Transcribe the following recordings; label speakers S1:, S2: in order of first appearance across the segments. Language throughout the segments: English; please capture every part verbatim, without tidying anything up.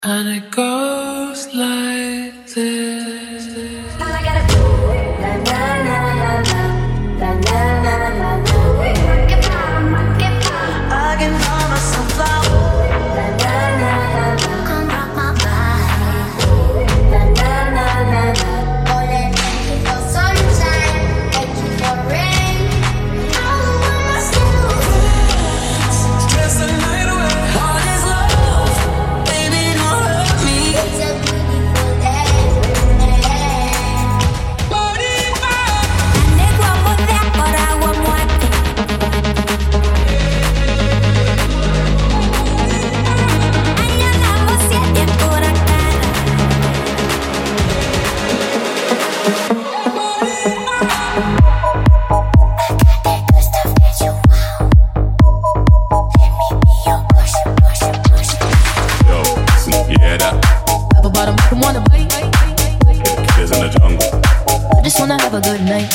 S1: And it goes like this.
S2: All I gotta do is la la la la la la la la la. Get down, get down. I can find myself out. La la la la la. Come rock my body. La la la la la. Oh, let me feel sunshine, make you feel rain. I wanna still stress the night away. All this love, baby, don't hurt me. It's a beautiful day.
S3: Have a good night.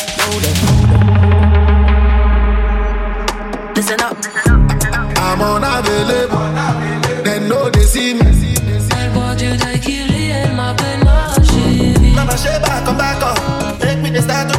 S3: Listen up.
S4: I'm unavailable. They know they see me.
S1: I bought you the key in my penage.
S4: Mama, shake back, come back up. Take me the start.